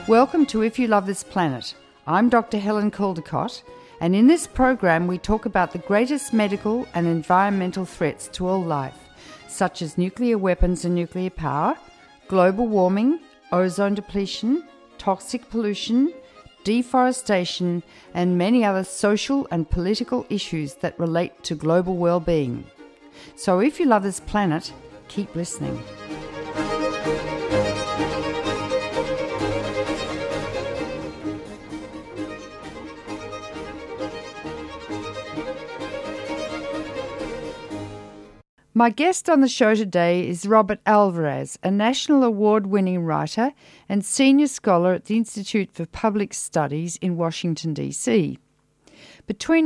Welcome to If You Love This Planet. I'm Dr. Helen Caldicott, and in this program we talk about the greatest medical and environmental threats to all life, such as nuclear weapons and nuclear power, global warming, ozone depletion, toxic pollution, deforestation, and many other social and political issues that relate to global well-being. So if you love this planet, keep listening. My guest on the show today is Robert Alvarez, a national award-winning writer and senior scholar at the Institute for Public Studies in Washington, D.C. Between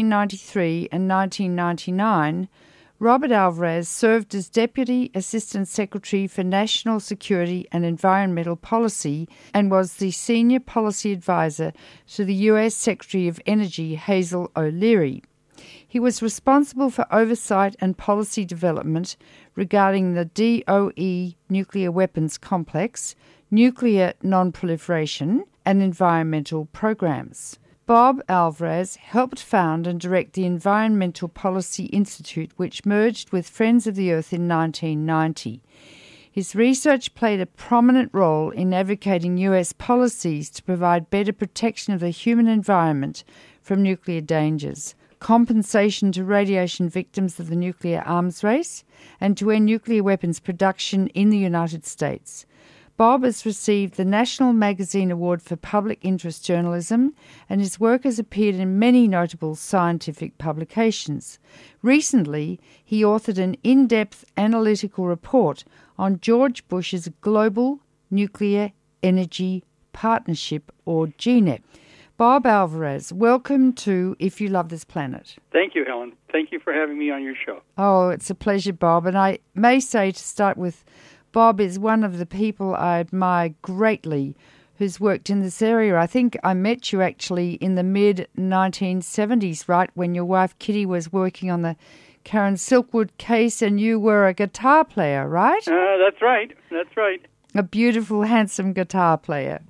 1993 and 1999, Robert Alvarez served as Deputy Assistant Secretary for National Security and Environmental Policy and was the Senior Policy Advisor to the U.S. Secretary of Energy, Hazel O'Leary. He was responsible for oversight and policy development regarding the DOE nuclear weapons complex, nuclear non-proliferation, and environmental programs. Bob Alvarez helped found and direct the Environmental Policy Institute, which merged with Friends of the Earth in 1990. His research played a prominent role in advocating U.S. policies to provide better protection of the human environment from nuclear dangers, compensation to radiation victims of the nuclear arms race, and to end nuclear weapons production in the United States. Bob has received the National Magazine Award for Public Interest Journalism, and his work has appeared in many notable scientific publications. Recently, he authored an in-depth analytical report on George Bush's Global Nuclear Energy Partnership, or GNEP. Bob Alvarez, welcome to If You Love This Planet. Thank you, Helen. Thank you for having me on your show. Oh, it's a pleasure, Bob. And I may say, to start with, Bob is one of the people I admire greatly who's worked in this area. I think I met you actually in the mid-1970s, right, when your wife Kitty was working on the Karen Silkwood case and you were a guitar player, right? That's right. That's right. A beautiful, handsome guitar player.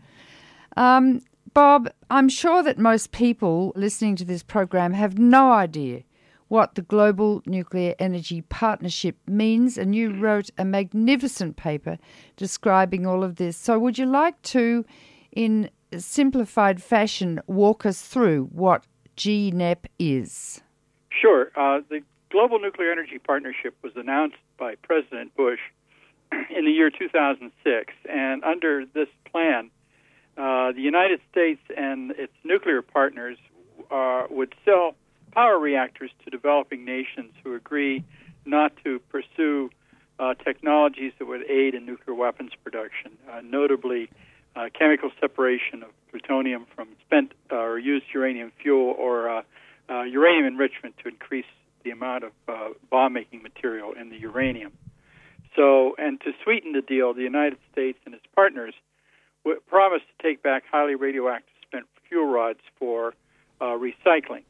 Bob, I'm sure that most people listening to this program have no idea what the Global Nuclear Energy Partnership means, and you wrote a magnificent paper describing all of this. So would you like to, in simplified fashion, walk us through what GNEP is? Sure. The Global Nuclear Energy Partnership was announced by President Bush in the year 2006, and under this plan, the United States and its nuclear partners would sell power reactors to developing nations who agree not to pursue technologies that would aid in nuclear weapons production, notably chemical separation of plutonium from spent or used uranium fuel, or uranium enrichment to increase the amount of bomb-making material in the uranium. So, and to sweeten the deal, the United States and its partners promised to take back highly radioactive spent fuel rods for recycling.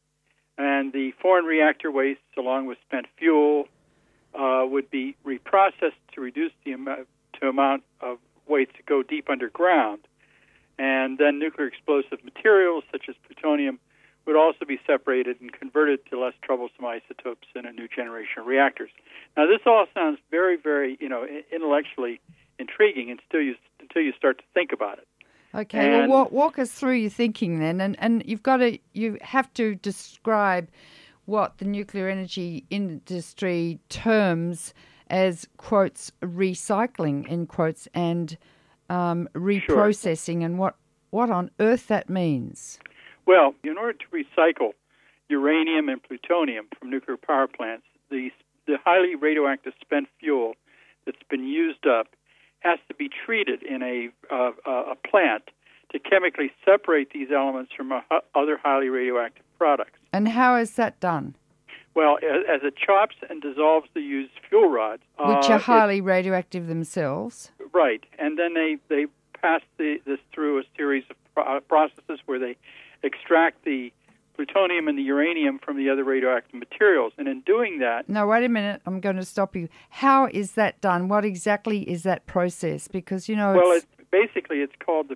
And the foreign reactor wastes, along with spent fuel, would be reprocessed to reduce the amount of waste to go deep underground. And then nuclear explosive materials, such as plutonium, would also be separated and converted to less troublesome isotopes in a new generation of reactors. Now, this all sounds very, very, intellectually intriguing until you start to think about it. Okay, and well, walk us through your thinking then, and you have to describe what the nuclear energy industry terms as, quotes, recycling, end quotes, and reprocessing, and what on earth that means. Well, in order to recycle uranium and plutonium from nuclear power plants, the highly radioactive spent fuel that's been used up has to be treated in a plant to chemically separate these elements from other highly radioactive products. And how is that done? Well, as it chops and dissolves the used fuel rods, which are highly radioactive themselves. Right, and then they pass this through a series of processes where they extract the plutonium and the uranium from the other radioactive materials. And in doing that... No, wait a minute. I'm going to stop you. How is that done? What exactly is that process? Because, Well, it's called the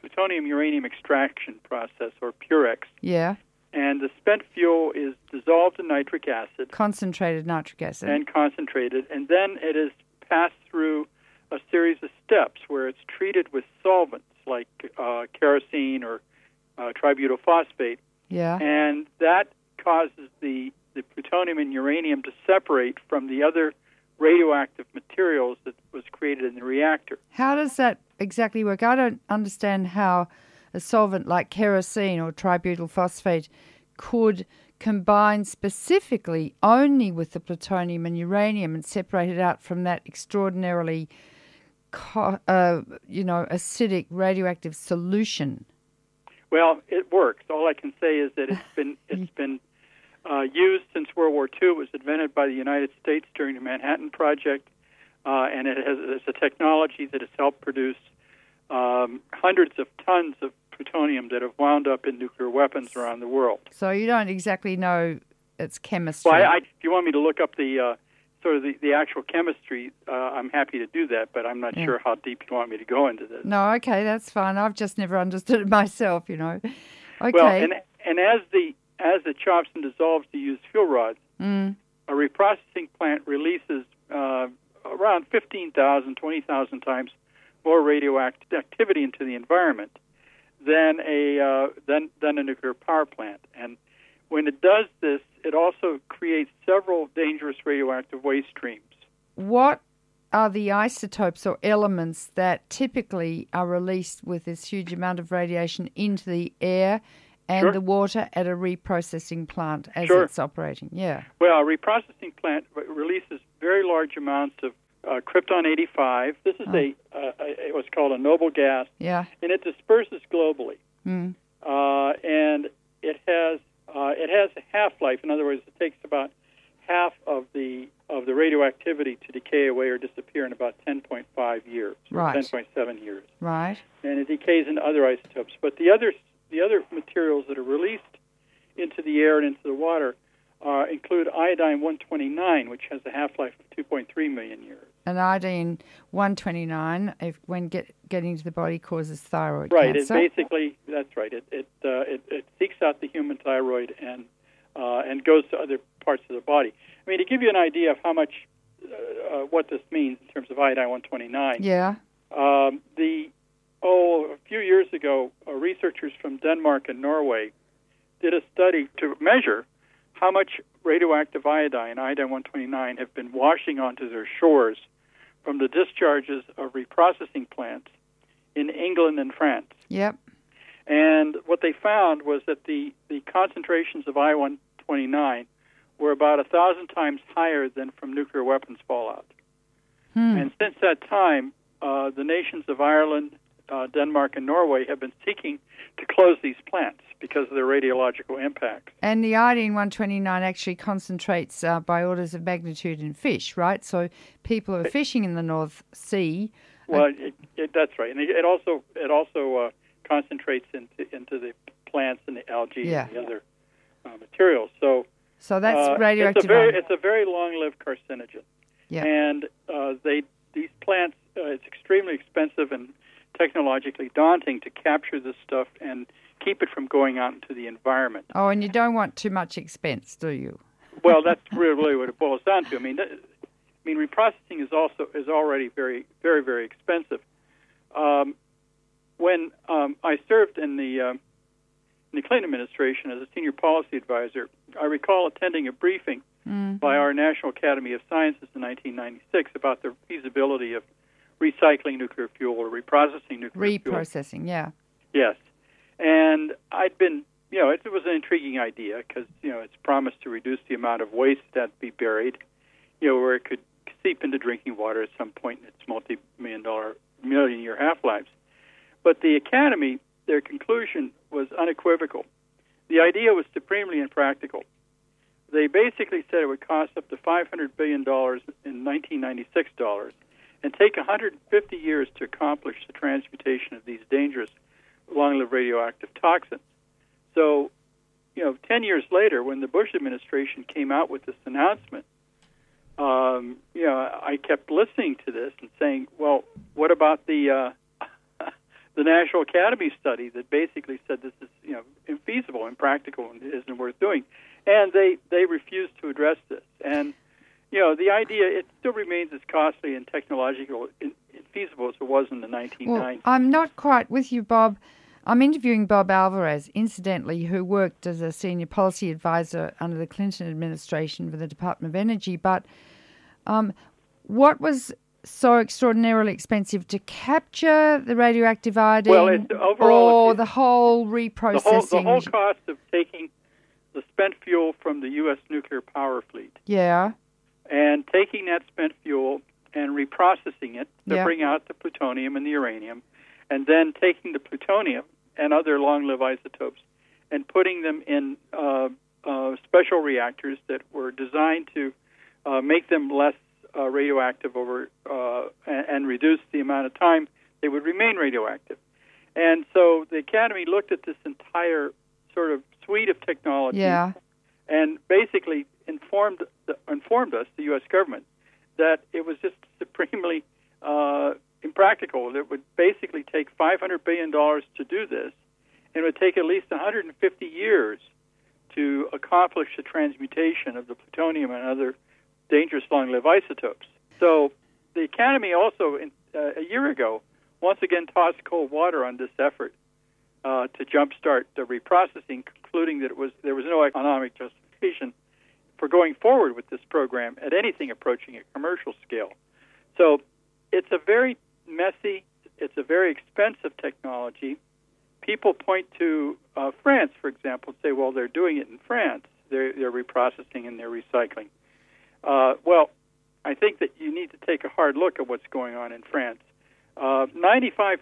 plutonium-uranium extraction process, or PUREX. Yeah. And the spent fuel is dissolved in nitric acid. Concentrated nitric acid. And concentrated. And then it is passed through a series of steps where it's treated with solvents like kerosene or tributyl phosphate. Yeah. And that causes the plutonium and uranium to separate from the other radioactive materials that was created in the reactor. How does that exactly work? I don't understand how a solvent like kerosene or tributyl phosphate could combine specifically only with the plutonium and uranium and separate it out from that extraordinarily, acidic radioactive solution. Well, it works. All I can say is that it's been used since World War II. It was invented by the United States during the Manhattan Project, and it's a technology that has helped produce hundreds of tons of plutonium that have wound up in nuclear weapons around the world. So you don't exactly know its chemistry. Well, if you want me to look up the the actual chemistry, I'm happy to do that, but I'm not sure how deep you want me to go into this. No, okay, that's fine. I've just never understood it myself, Okay. Well, and as it chops and dissolves the used fuel rods, a reprocessing plant releases around 15,000, 20,000 times more radioactive activity into the environment than a nuclear power plant. And when it does this, it also creates several dangerous radioactive waste streams. What are the isotopes or elements that typically are released with this huge amount of radiation into the air and the water at a reprocessing plant as it's operating? Yeah. Well, a reprocessing plant releases very large amounts of krypton-85. This is what's called a noble gas. Yeah. And it disperses globally. And it has a half-life. In other words, it takes about half of the radioactivity to decay away or disappear in about 10.5 years, or 10.7 years. Right. And it decays into other isotopes. But the other materials that are released into the air and into the water include iodine-129, which has a half-life of 2.3 million years. And iodine-129, when getting to the body, causes thyroid cancer. Right. That's right. It seeks out the human thyroid and goes to other parts of the body. I mean, to give you an idea of how much what this means in terms of iodine-129. Yeah. A few years ago, researchers from Denmark and Norway did a study to measure how much radioactive iodine-129, have been washing onto their shores from the discharges of reprocessing plants in England and France. Yep. And what they found was that the concentrations of I-129 were about 1,000 times higher than from nuclear weapons fallout. And since that time, the nations of Ireland, Denmark, and Norway have been seeking to close these plants because of their radiological impact. And the iodine-129 actually concentrates by orders of magnitude in fish, right? So people who are fishing in the North Sea. Well, that's right, and it also concentrates into the plants and the algae and the other materials. So that's radioactive. It's a very long-lived carcinogen. Yeah. And these plants, it's extremely expensive and technologically daunting to capture this stuff and keep it from going out into the environment. Oh, and you don't want too much expense, do you? Well, that's really what it boils down to. I mean, reprocessing is already very, very, very expensive. When I served in the Clinton administration as a senior policy advisor, I recall attending a briefing by our National Academy of Sciences in 1996 about the feasibility of recycling nuclear fuel or reprocessing nuclear fuel. Reprocessing, yeah. Yes. And I'd been, it was an intriguing idea because, it's promised to reduce the amount of waste that'd be buried, where it could seep into drinking water at some point in its multi-million-year half-lives. But the Academy, their conclusion was unequivocal. The idea was supremely impractical. They basically said it would cost up to $500 billion in 1996 dollars and take 150 years to accomplish the transmutation of these dangerous long-lived radioactive toxins. So, 10 years later, when the Bush administration came out with this announcement, I kept listening to this and saying, well, what about the the National Academy study that basically said this is infeasible, impractical, and isn't worth doing. And they refused to address this. And the idea, it still remains as costly and technological infeasible as it was in the 1990s. Well, I'm not quite with you, Bob. I'm interviewing Bob Alvarez, incidentally, who worked as a senior policy advisor under the Clinton administration for the Department of Energy. But what was so extraordinarily expensive, to capture the radioactive iodine, or the whole reprocessing? The whole cost of taking the spent fuel from the U.S. nuclear power fleet. Yeah. And taking that spent fuel and reprocessing it to bring out the plutonium and the uranium, and then taking the plutonium and other long-lived isotopes and putting them in special reactors that were designed to make them less radioactive and reduce the amount of time they would remain radioactive. And so the Academy looked at this entire sort of suite of technology and basically informed us, the U.S. government, that it was just supremely impractical. It would basically take $500 billion to do this, and it would take at least 150 years to accomplish the transmutation of the plutonium and other dangerous long-lived isotopes. So the Academy also, a year ago, once again tossed cold water on this effort to jumpstart the reprocessing, concluding that there was no economic justification for going forward with this program at anything approaching a commercial scale. So it's a very messy, it's a very expensive technology. People point to France, for example, and say, well, they're doing it in France. They're reprocessing and they're recycling. Well, I think that you need to take a hard look at what's going on in France. 95%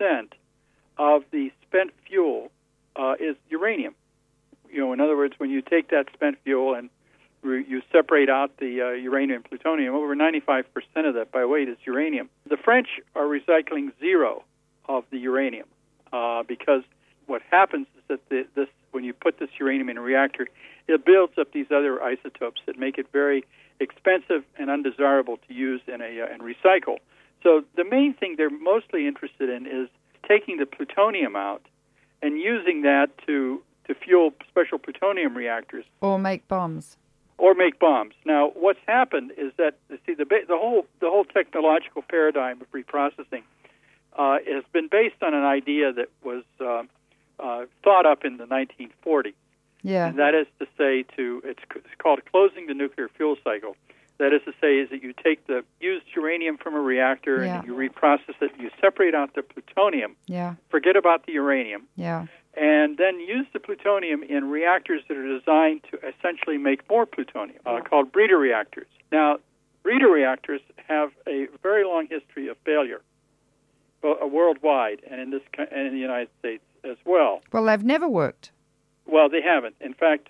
of the spent fuel is uranium. In other words, when you take that spent fuel and you separate out the uranium and plutonium, over 95% of that by weight is uranium. The French are recycling zero of the uranium because what happens is that when you put this uranium in a reactor, it builds up these other isotopes that make it very expensive and undesirable to use and recycle. So the main thing they're mostly interested in is taking the plutonium out and using that to fuel special plutonium reactors. Or make bombs. Now, what's happened is that the whole technological paradigm of reprocessing has been based on an idea that was thought up in the 1940s. Yeah. And that is to say, it's called closing the nuclear fuel cycle. That is to say, is that you take the used uranium from a reactor and you reprocess it, you separate out the plutonium, forget about the uranium, and then use the plutonium in reactors that are designed to essentially make more plutonium, called breeder reactors. Now, breeder reactors have a very long history of failure, worldwide, and in the United States as well. Well, they've never worked. Well, they haven't. In fact,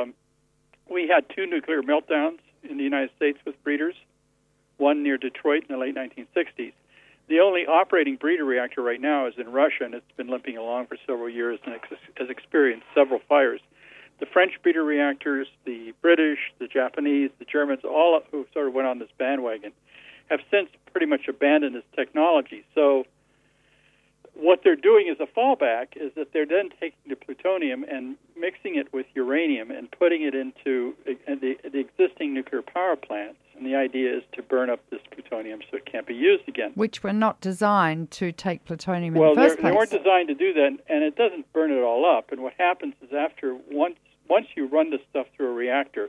we had 2 nuclear meltdowns in the United States with breeders, one near Detroit in the late 1960s. The only operating breeder reactor right now is in Russia, and it's been limping along for several years and has experienced several fires. The French breeder reactors, the British, the Japanese, the Germans, all who sort of went on this bandwagon, have since pretty much abandoned this technology. So what they're doing as a fallback is that they're then taking the plutonium and mixing it with uranium and putting it into the existing nuclear power plants. And the idea is to burn up this plutonium so it can't be used again. Which were not designed to take plutonium in the first place. Well, they weren't designed to do that, and it doesn't burn it all up. And what happens is once you run this stuff through a reactor,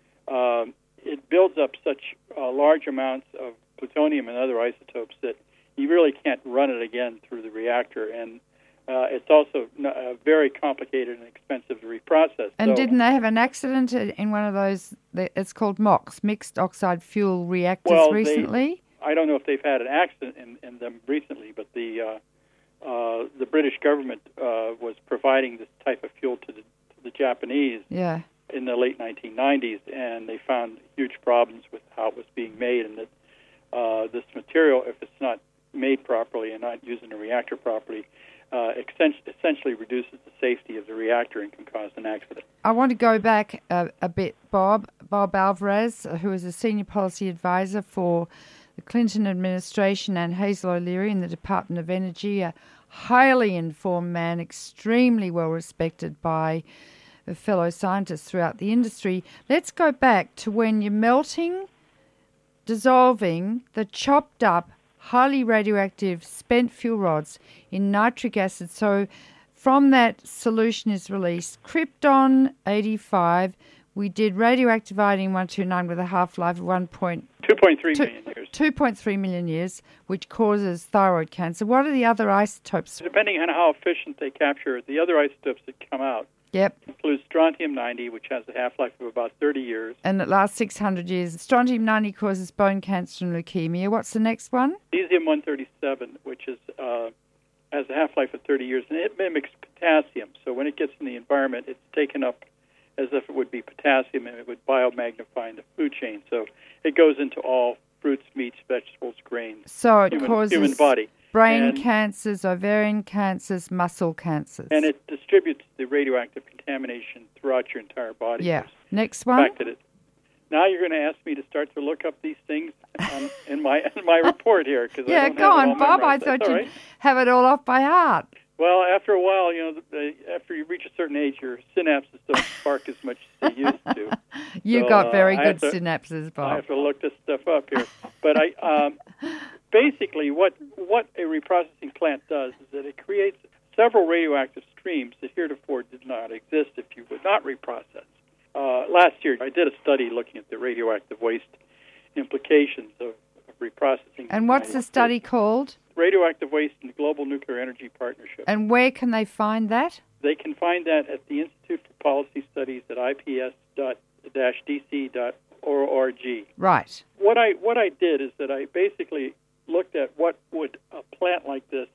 it builds up such large amounts of plutonium and other isotopes that you really can't run it again through the reactor, and it's also very complicated and expensive to reprocess. And didn't they have an accident in one of those, it's called MOX, Mixed Oxide Fuel Reactors, recently? I don't know if they've had an accident in them recently, but the British government was providing this type of fuel to the Japanese in the late 1990s, and they found huge problems with how it was being made, and that this material, if it's not made properly and not used in a reactor properly, essentially reduces the safety of the reactor and can cause an accident. I want to go back a bit, Bob Alvarez, who is a senior policy advisor for the Clinton administration, and Hazel O'Leary in the Department of Energy, a highly informed man, extremely well respected by fellow scientists throughout the industry. Let's go back to when you're melting, dissolving the chopped up, highly radioactive spent fuel rods in nitric acid. So from that solution is released krypton 85. We did radioactive iodine 129 with a half-life of 2.3 million years. 2.3 million years, which causes thyroid cancer. What are the other isotopes? Depending on how efficient they capture, the other isotopes that come out include strontium-90, which has a half-life of about 30 years. And it lasts 600 years. Strontium-90 causes bone cancer and leukemia. What's the next one? Cesium-137, which is has a half-life of 30 years, and it mimics potassium. So when it gets in the environment, it's taken up as if it would be potassium, and it would biomagnify in the food chain. So it goes into all fruits, meats, vegetables, grains. So it causes human body. Brain cancers, ovarian cancers, muscle cancers. And it distributes the radioactive contamination throughout your entire body. Yeah. Next one. Now you're going to ask me to start to look up these things in my report here. Yeah, I don't go have on, Bob. I thought you'd have it all off by heart. Well, after a while, after you reach a certain age, your synapses don't spark as much as they used to. You got very good synapses, Bob. I have to look this stuff up here. But basically, what a reprocessing plant does is that it creates several radioactive streams that heretofore did not exist if you would not reprocess. Last year, I did a study looking at the radioactive waste implications of reprocessing. And what's the study called? Radioactive Waste in the Global Nuclear Energy Partnership. And where can they find that? They can find that at the Institute for Policy Studies at ips.dc.org. Right. What I did is that I basically looked at what would a plant like this,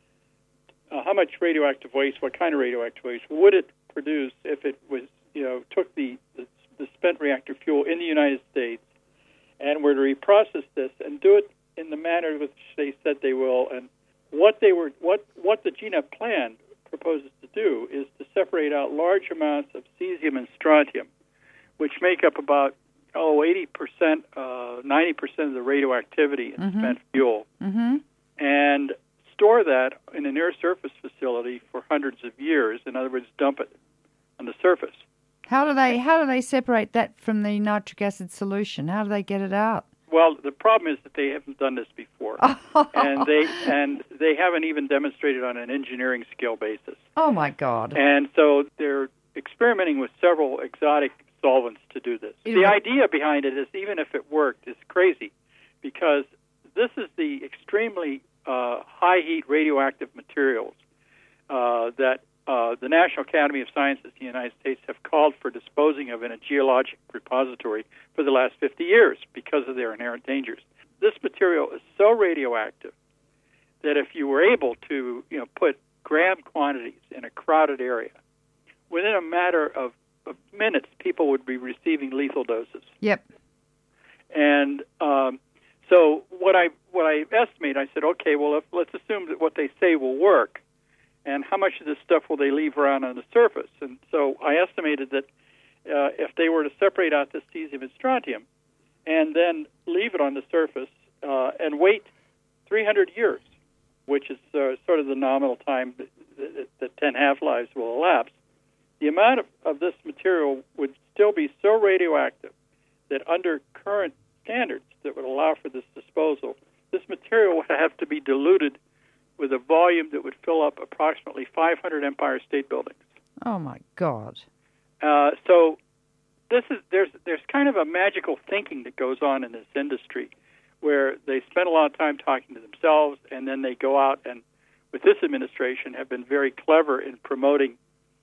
how much radioactive waste, what kind of radioactive waste would it produce if it was, took the spent reactor fuel in the United States and were to reprocess this and do it in the manner which they said they will. And what the GNEP plan proposes to do is to separate out large amounts of cesium and strontium, which make up about 80%, 90% of the radioactivity in spent fuel, and store that in a near-surface facility for hundreds of years. In other words, dump it on the surface. How do they separate that from the nitric acid solution? How do they get it out? Well, the problem is that they haven't done this before, and they haven't even demonstrated on an engineering scale basis. Oh my God! And so they're experimenting with several exotic solvents to do this. The idea behind it is, even if it worked, is crazy, because this is the extremely high heat radioactive materials that the National Academy of Sciences in the United States have called for disposing of in a geologic repository for the last 50 years because of their inherent dangers. This material is so radioactive that if you were able to put gram quantities in a crowded area, within a matter of minutes, people would be receiving lethal doses. Yep. And so what I estimate, I said, okay, well, let's assume that what they say will work. And how much of this stuff will they leave around on the surface? And so I estimated that if they were to separate out this cesium and strontium and then leave it on the surface and wait 300 years, which is sort of the nominal time that 10 half-lives will elapse, the amount of this material would still be so radioactive that under current standards that would allow for this disposal, this material would have to be diluted with a volume that would fill up approximately 500 Empire State Buildings. Oh my God! So there's kind of a magical thinking that goes on in this industry, where they spend a lot of time talking to themselves, and then they go out and, with this administration, have been very clever in promoting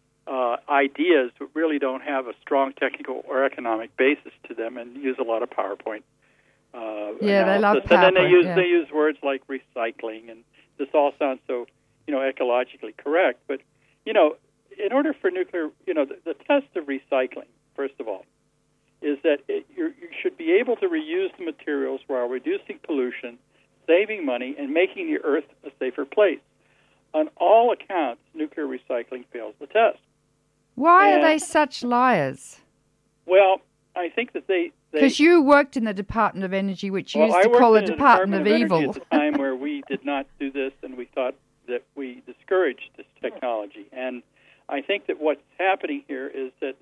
ideas that really don't have a strong technical or economic basis to them, and use a lot of PowerPoint. They love PowerPoint. And then they use words like recycling, and this all sounds so, ecologically correct. But, in order for nuclear, the test of recycling, first of all, is that you should be able to reuse the materials while reducing pollution, saving money, and making the Earth a safer place. On all accounts, nuclear recycling fails the test. Why are they such liars? Well, I think that they... Because you worked in the Department of Energy, which used to call the Department of Evil. At the time where we did not do this, and we thought that we discourage this technology. And I think that what's happening here is that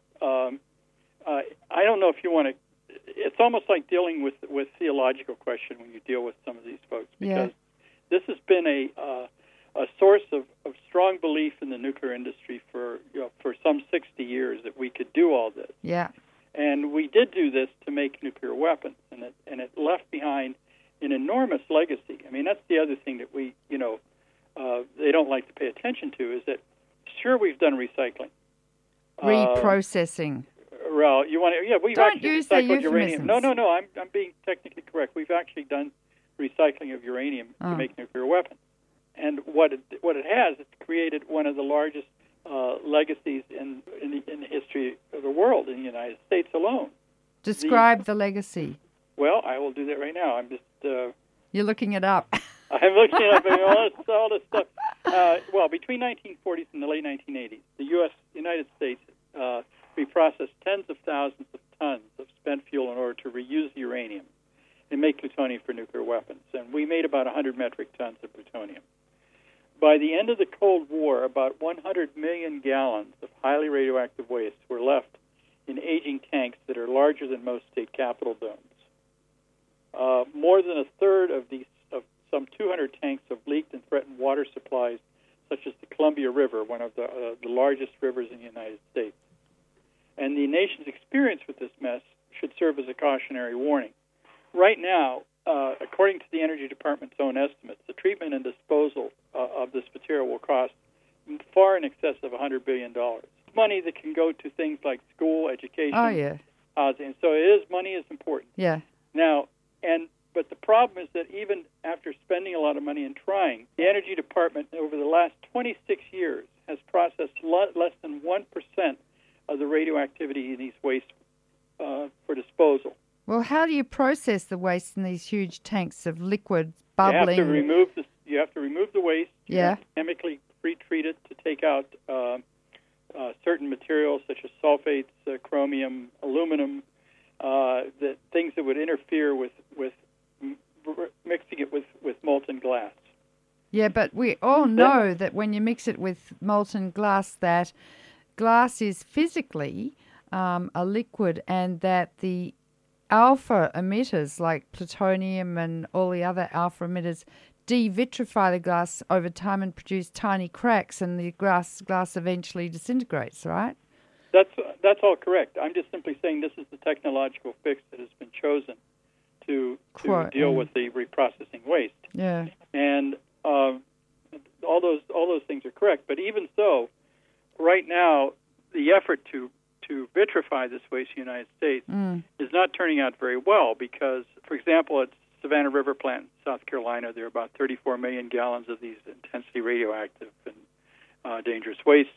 I don't know if you want to. It's almost like dealing with theological question when you deal with some of these folks, because this has been a source of strong belief in the nuclear industry for some 60 years that we could do all this. Yeah. And we did do this to make nuclear weapons, and it left behind an enormous legacy. I mean, that's the other thing that we, they don't like to pay attention to, is that, sure, we've done recycling. Reprocessing. Well, you want to, we've Don't actually use the recycled uranium. euphemisms. No, I'm being technically correct. We've actually done recycling of uranium to make nuclear weapons. And what it has, it's created one of the largest legacies in the history of the world, in the United States alone. Describe the legacy. Well, I will do that right now. I'm just... You're looking it up. I'm looking up all this stuff. Between 1940s and the late 1980s, the United States reprocessed tens of thousands of tons of spent fuel in order to reuse the uranium and make plutonium for nuclear weapons. And we made about 100 metric tons of plutonium. By the end of the Cold War, about 100 million gallons of highly radioactive waste were left in aging tanks that are larger than most state capitol domes. More than a third of some 200 tanks have leaked and threatened water supplies, such as the Columbia River, one of the largest rivers in the United States. And the nation's experience with this mess should serve as a cautionary warning. Right now, according to the Energy Department's own estimates, the treatment and disposal of this material will cost far in excess of $100 billion. It's money that can go to things like school, education, housing. So money is important. Yeah. Now, but the problem is that even after spending a lot of money and trying, the Energy Department over the last 26 years has processed less than 1% of the radioactivity in these wastes for disposal. Well, how do you process the waste in these huge tanks of liquid bubbling? You have to remove the waste. You have to chemically pre-treat it to take out certain materials such as sulfates, chromium, aluminum, things that would interfere with mixing it with molten glass. Yeah, but we all know that when you mix it with molten glass, that glass is physically a liquid, and that the alpha emitters like plutonium and all the other alpha emitters devitrify the glass over time and produce tiny cracks, and the glass eventually disintegrates, right? That's all correct. I'm just simply saying this is the technological fix that has been chosen to deal with the reprocessing waste. Yeah. And all those things are correct. But even so, right now, the effort to vitrify this waste in the United States is not turning out very well because, for example, at Savannah River Plant in South Carolina, there are about 34 million gallons of these intensely radioactive and dangerous wastes.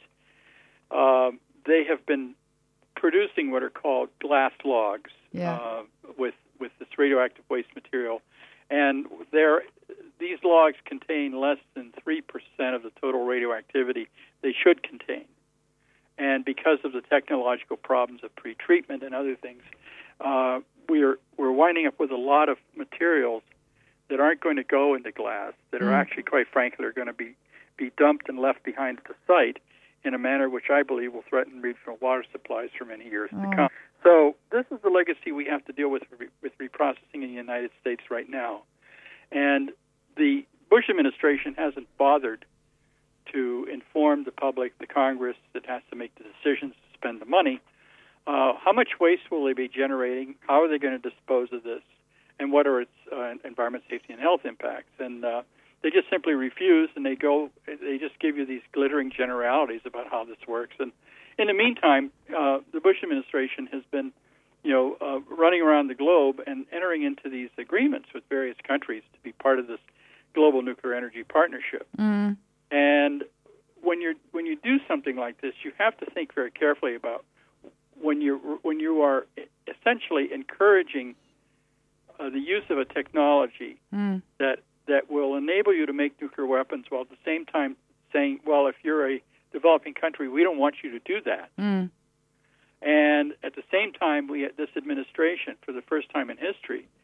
They have been producing what are called glass logs with this radioactive waste material, and these logs contain less than 3% of the total radioactivity they should contain. And because of the technological problems of pretreatment and other things, we're winding up with a lot of materials that aren't going to go into glass, that are actually, quite frankly, are going to be dumped and left behind at the site in a manner which I believe will threaten regional water supplies for many years to come. So this is the legacy we have to deal with reprocessing in the United States right now. And the Bush administration hasn't bothered to inform the public, the Congress that has to make the decisions to spend the money. How much waste will they be generating? How are they going to dispose of this? And what are its environment, safety, and health impacts? And they just simply refuse, and they just give you these glittering generalities about how this works. And in the meantime, the Bush administration has been, running around the globe and entering into these agreements with various countries to be part of this global nuclear energy partnership. And when you do something like this, you have to think very carefully about when you are essentially encouraging the use of a technology that will enable you to make nuclear weapons, while at the same time saying, well, if you're a developing country, we don't want you to do that. And at the same time, this administration, for the first time in history,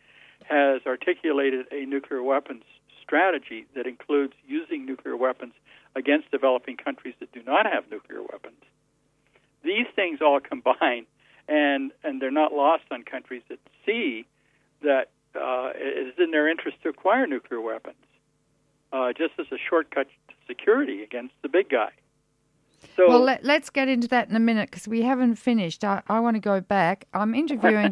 has articulated a nuclear weapons strategy that includes using nuclear weapons against developing countries that do not have nuclear weapons. These things all combine, and they're not lost on countries that see that it is in their interest to acquire nuclear weapons, just as a shortcut to security against the big guy. So, well, let's get into that in a minute because we haven't finished. I want to go back. I'm interviewing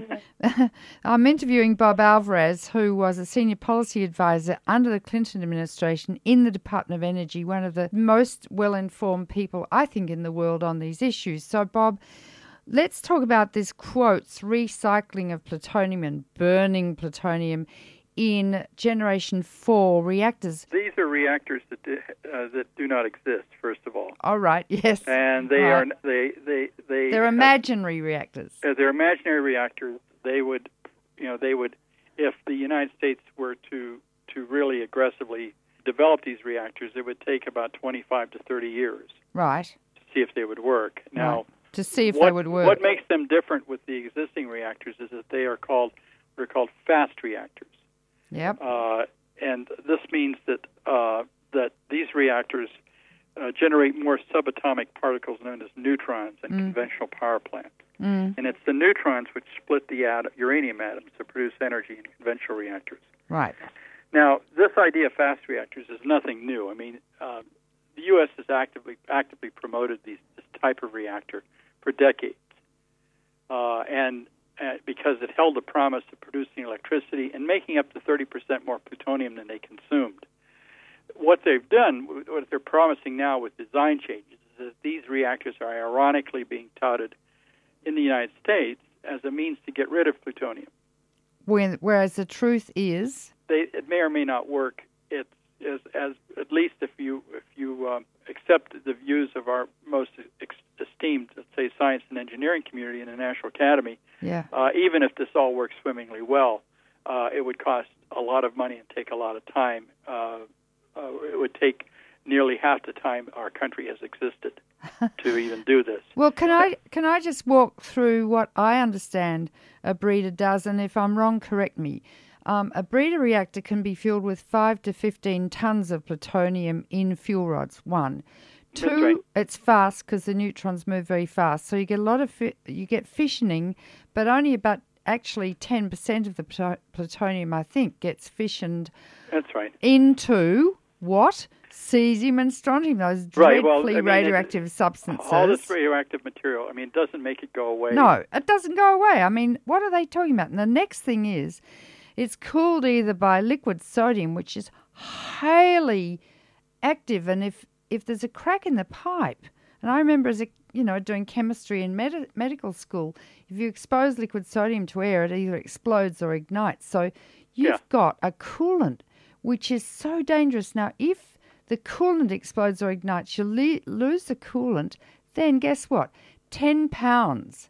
Bob Alvarez, who was a senior policy advisor under the Clinton administration in the Department of Energy, one of the most well-informed people, I think, in the world on these issues. So, Bob, let's talk about this quotes, recycling of plutonium and burning plutonium in Generation 4 reactors. These are reactors that do not exist, first of all. All right, yes. And they're imaginary reactors. They're imaginary reactors. They would, if the United States were to really aggressively develop these reactors, it would take about 25 to 30 years. Right. To see if they would work. Now, to see if they would work. What makes them different with the existing reactors is that they're called fast reactors. Yep. And this means that these reactors generate more subatomic particles known as neutrons in conventional power plants. And it's the neutrons which split the uranium atoms to produce energy in conventional reactors. Right. Now, this idea of fast reactors is nothing new. I mean, the U.S. has actively promoted this type of reactor for decades, and because it held the promise of producing electricity and making up to 30% more plutonium than they consumed. What they've done, what they're promising now with design changes, is that these reactors are ironically being touted in the United States as a means to get rid of plutonium. Whereas the truth is, it may or may not work. It's as at least if you accept the views of our most esteemed, let's say, science and engineering community in the National Academy. Yeah. Even if this all works swimmingly well, it would cost a lot of money and take a lot of time. It would take nearly half the time our country has existed to even do this. Well, can I just walk through what I understand a breeder does, and if I'm wrong, correct me. A breeder reactor can be fueled with 5 to 15 tons of plutonium in fuel rods. 1. 2, right. It's fast because the neutrons move very fast. So you get a lot of you get fissioning, but only about actually 10% of the plutonium, I think, gets fissioned. That's right. Into what? Cesium and strontium, those dreadfully radioactive substances. All this radioactive material, it doesn't make it go away. No, it doesn't go away. What are they talking about? And the next thing is, it's cooled either by liquid sodium, which is highly active, and if there's a crack in the pipe, and I remember doing chemistry in medical school, if you expose liquid sodium to air, it either explodes or ignites. So you've got a coolant which is so dangerous. Now, if the coolant explodes or ignites, you lose the coolant, then guess what? 10 pounds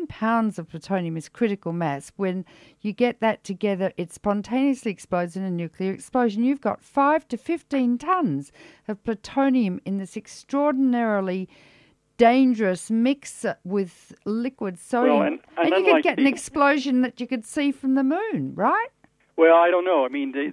of plutonium is critical mass. When you get that together, it spontaneously explodes in a nuclear explosion. You've got 5 to 15 tons of plutonium in this extraordinarily dangerous mix with liquid sodium. Well, and you could get an explosion that you could see from the moon, right? Well, I don't know.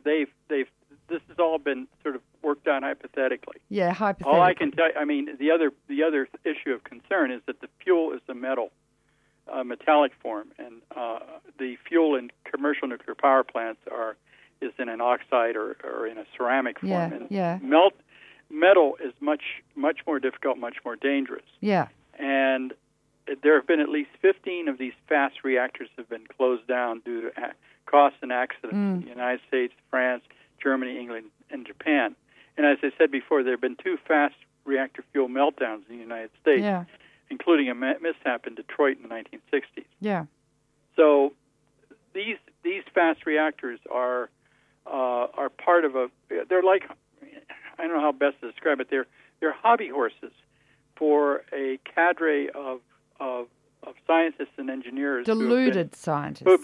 This has all been sort of worked out hypothetically. Yeah, hypothetically. All I can tell you, the other issue of concern is that the fuel is a metallic form, and the fuel in commercial nuclear power plants is in an oxide or in a ceramic form. Yeah. Metal is much more difficult, much more dangerous. Yeah. And there have been at least 15 of these fast reactors have been closed down due to costs and accidents in the United States, France, Germany, England, and Japan. And as I said before, there have been 2 fast reactor fuel meltdowns in the United States, including a mishap in Detroit in the 1960s. Yeah. So these fast reactors are part of they're like, I don't know how best to describe it. They're hobby horses for a cadre of scientists and engineers, deluded scientists who've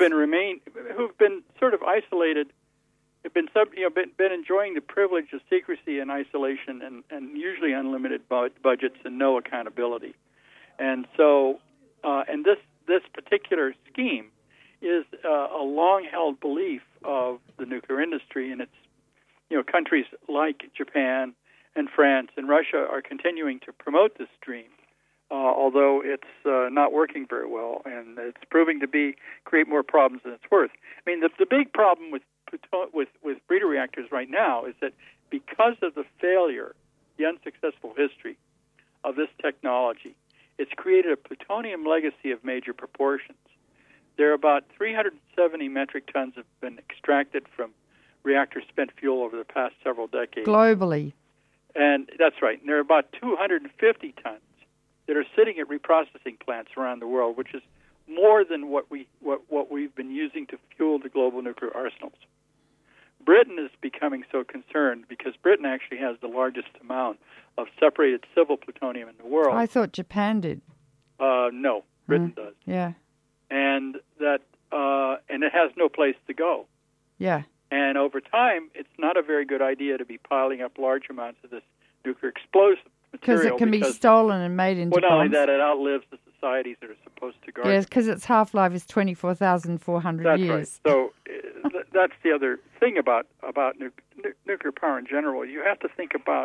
been sort of isolated, have been enjoying the privilege of secrecy and isolation, and usually unlimited budgets and no accountability. And so, and this particular scheme is a long-held belief of the nuclear industry, and it's countries like Japan and France and Russia are continuing to promote this dream, although it's not working very well, and it's proving to create more problems than it's worth. I mean, the big problem with breeder reactors right now is that because of the failure, the unsuccessful history of this technology, it's created a plutonium legacy of major proportions. There are about 370 metric tons have been extracted from reactor spent fuel over the past several decades. Globally. And that's right. And there are about 250 tons that are sitting at reprocessing plants around the world, which is more than what we've been using to fuel the global nuclear arsenals. Britain is becoming so concerned because Britain actually has the largest amount of separated civil plutonium in the world. I thought Japan did. No, Britain does. Yeah. And it has no place to go. Yeah. And over time, it's not a very good idea to be piling up large amounts of this nuclear explosive material. Because it can be stolen and made into bombs. Well, not only that, it outlives the societies that are supposed to guard it. Yes, because its half-life is 24,400 years. That's right. So that's the other thing about nuclear power in general. You have to think about,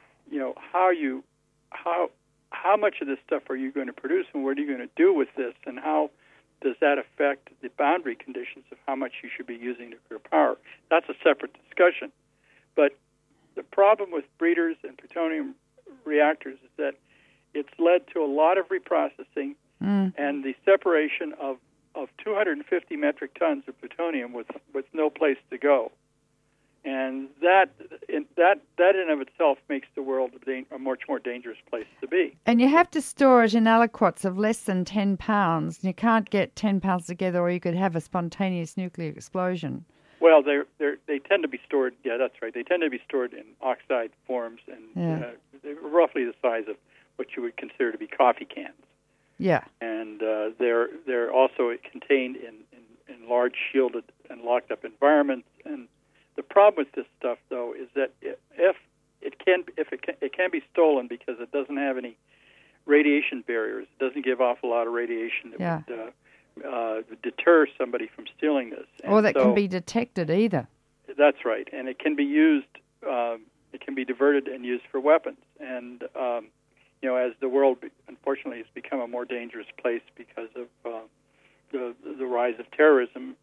how much of this stuff are you going to produce, and what are you going to do with this, and how does that affect the boundary conditions of how much you should be using nuclear power? That's a separate discussion. But the problem with breeders and plutonium reactors is that it's led to a lot of reprocessing and the separation of 250 metric tons of plutonium with no place to go. And that in of itself makes the world a much more dangerous place to be. And you have to store it in aliquots of less than 10 pounds. You can't get 10 pounds together, or you could have a spontaneous nuclear explosion. Well, they tend to be stored. Yeah, that's right. They tend to be stored in oxide forms, and they're roughly the size of what you would consider to be coffee cans. Yeah. And they're also contained in large shielded and locked up environments. And the problem with this stuff, though, is that if it can be stolen because it doesn't have any radiation barriers, it doesn't give off a lot of radiation that would deter somebody from stealing this. Or that can be detected either. That's right, and it can be used. It can be diverted and used for weapons. And as the world unfortunately has become a more dangerous place because of the rise of terrorism,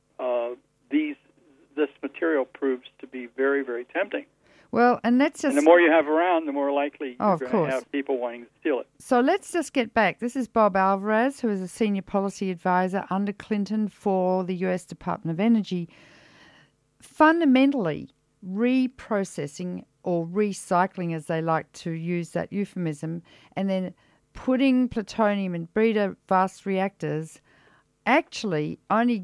this material proves to be very, very tempting. Well, and let's just... And the more you have around, the more likely you're going to have people wanting to steal it. So let's just get back. This is Bob Alvarez, who is a senior policy advisor under Clinton for the U.S. Department of Energy. Fundamentally, reprocessing or recycling, as they like to use that euphemism, and then putting plutonium in breeder fast reactors actually only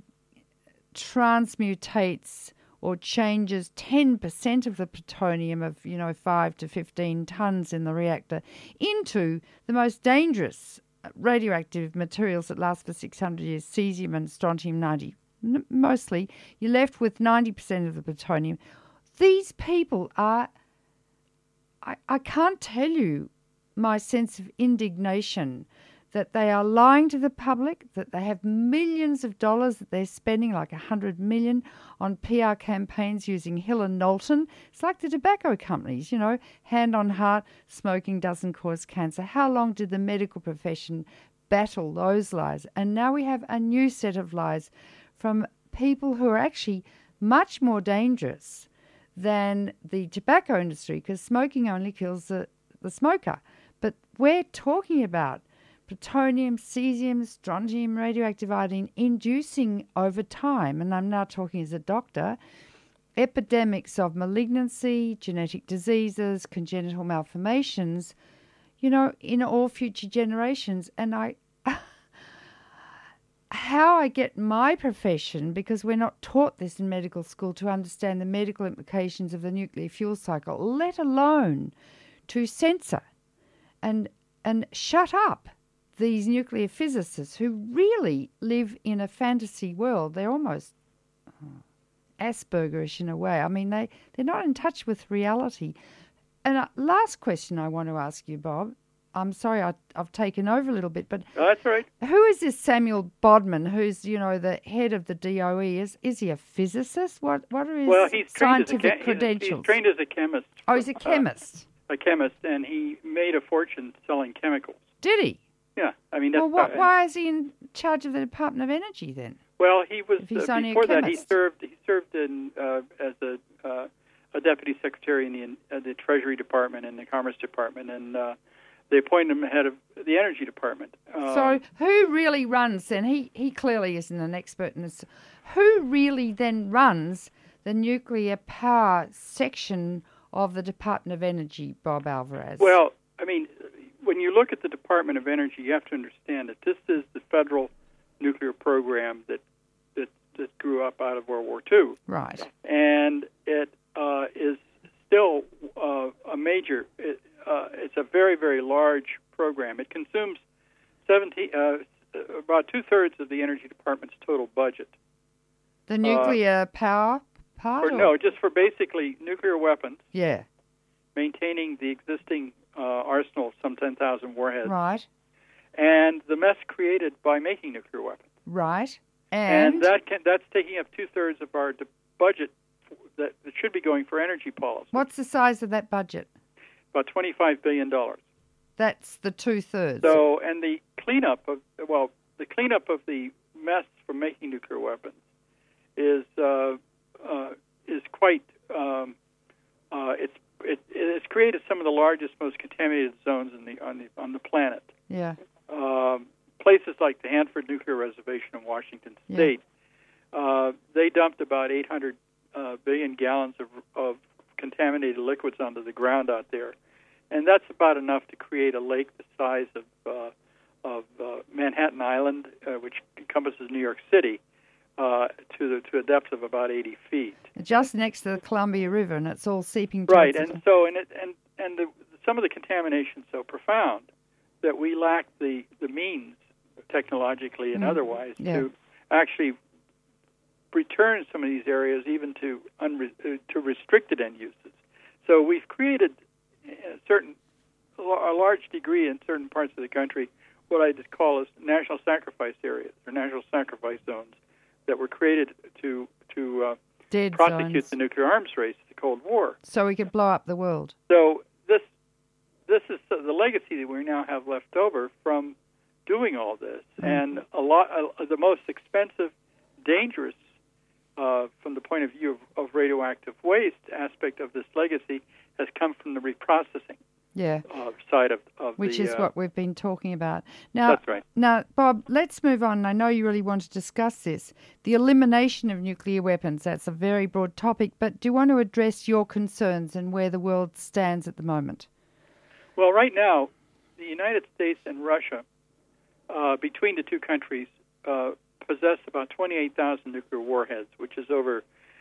transmutates or changes 10% of the plutonium of 5 to 15 tons in the reactor into the most dangerous radioactive materials that last for 600 years, cesium and strontium-90. Mostly, you're left with 90% of the plutonium. These people are... I can't tell you my sense of indignation that they are lying to the public, that they have millions of dollars that they're spending, like $100 million, on PR campaigns using Hill and Knowlton. It's like the tobacco companies, hand on heart, smoking doesn't cause cancer. How long did the medical profession battle those lies? And now we have a new set of lies from people who are actually much more dangerous than the tobacco industry, because smoking only kills the smoker. But we're talking about plutonium, cesium, strontium, radioactive iodine inducing over time, and I'm now talking as a doctor, epidemics of malignancy, genetic diseases, congenital malformations, in all future generations. And how I get my profession, because we're not taught this in medical school, to understand the medical implications of the nuclear fuel cycle, let alone to censor and shut up these nuclear physicists who really live in a fantasy world. They're almost Aspergerish in a way. I mean, they're not in touch with reality. And last question I want to ask you, Bob. I'm sorry I've taken over a little bit, but That's right. who is this Samuel Bodman, who's, the head of the DOE? Is he a physicist? What are his He's scientific credentials? He's trained as a chemist. Oh, he's a chemist. A chemist, and he made a fortune selling chemicals. Did he? Yeah, I mean, that's why is he in charge of the Department of Energy then? Well, he was If he's only a before that. He chemist. served in as a deputy secretary in the Treasury Department and the Commerce Department, and they appointed him head of the Energy Department. So who really runs then? He clearly isn't an expert in this. Who really then runs the nuclear power section of the Department of Energy, Bob Alvarez? Well, I mean, when you look at the Department of Energy, you have to understand that this is the federal nuclear program that grew up out of World War II. Right. And it is still a major. It's a very, very large program. It consumes about 2/3 of the Energy Department's total budget. The nuclear power part? No, just for basically nuclear weapons. Yeah. Maintaining the existing arsenal of some 10,000 warheads. Right. And the mess created by making nuclear weapons. Right. And that's taking up 2/3 of our budget that should be going for energy policy. What's the size of that budget? About $25 billion. That's the 2/3. So, and the cleanup of the mess from making nuclear weapons is quite. It's created some of the largest, most contaminated zones on the planet. Yeah. Places like the Hanford Nuclear Reservation in Washington State, they dumped about 800 billion gallons of contaminated liquids onto the ground out there, and that's about enough to create a lake the size of Manhattan Island, which encompasses New York City, to a depth of about 80 feet. Just next to the Columbia River, and it's all seeping. Right, and so some of the contamination is so profound that we lack the means, technologically and otherwise, to actually return some of these areas even to restricted end uses. So we've created a large degree in certain parts of the country what I just call as national sacrifice areas or national sacrifice zones that were created to prosecute the nuclear arms race, the Cold War. So we could blow up the world. So this is the legacy that we now have left over from doing all this, and the most expensive, dangerous, from the point of view of radioactive waste aspect of this legacy has come from the reprocessing side of which is what we've been talking about. Now, that's right. Now, Bob, let's move on. I know you really want to discuss this. The elimination of nuclear weapons, that's a very broad topic, but do you want to address your concerns and where the world stands at the moment? Well, right now, the United States and Russia, between the two countries, possess about 28,000 nuclear warheads, which is over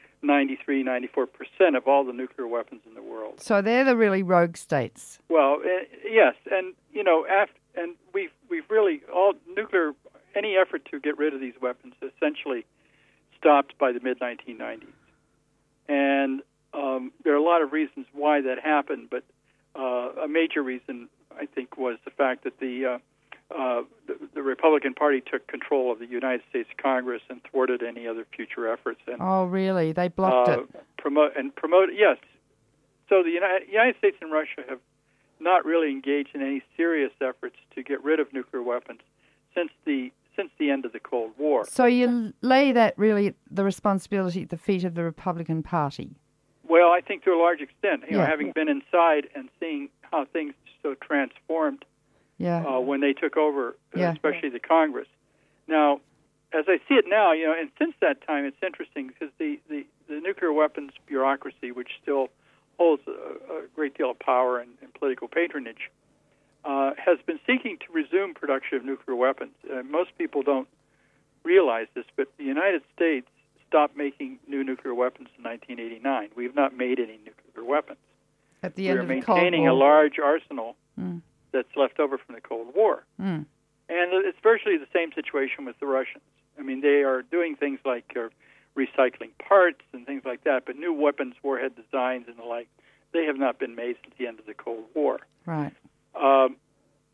94% of all the nuclear weapons in the world. So they're the really rogue states. Well, yes, and we've really any effort to get rid of these weapons essentially stopped by the mid-1990s, and there are a lot of reasons why that happened, but a major reason I think was the fact that the Republican Party took control of the United States Congress and thwarted any other future efforts. And, oh, really? They blocked it. Yes. So the United States and Russia have not really engaged in any serious efforts to get rid of nuclear weapons since the end of the Cold War. So you lay that really the responsibility at the feet of the Republican Party. Well, I think to a large extent, having been inside and seeing how things so transformed. When they took over, especially the Congress. Now, as I see it now, and since that time, it's interesting because the nuclear weapons bureaucracy, which still holds a great deal of power and political patronage, has been seeking to resume production of nuclear weapons. Most people don't realize this, but the United States stopped making new nuclear weapons in 1989. We have not made any nuclear weapons. At the end of the Cold War. We're maintaining a large arsenal that's left over from the Cold War. And it's virtually the same situation with the Russians. I mean, they are doing things like recycling parts and things like that, but new weapons, warhead designs and the like, they have not been made since the end of the Cold War. Right.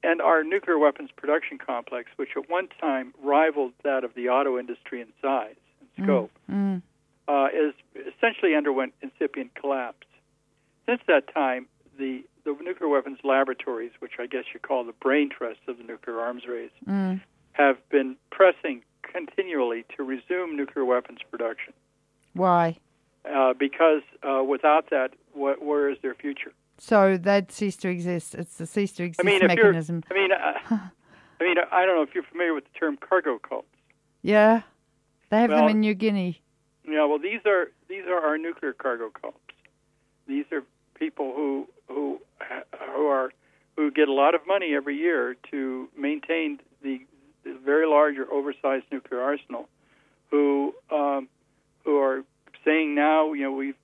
our nuclear weapons production complex, which at one time rivaled that of the auto industry in size and scope, is essentially underwent incipient collapse. Since that time, the nuclear weapons laboratories, which I guess you call the brain trust of the nuclear arms race, have been pressing continually to resume nuclear weapons production. Why? Because without that, where is their future? So they'd cease to exist. It's the cease to exist mechanism. I don't know if you're familiar with the term cargo cults. Yeah, they have them in New Guinea. Yeah, well, these are our nuclear cargo cults. These are people who get a lot of money every year to maintain the very large or oversized nuclear arsenal. Who are saying now,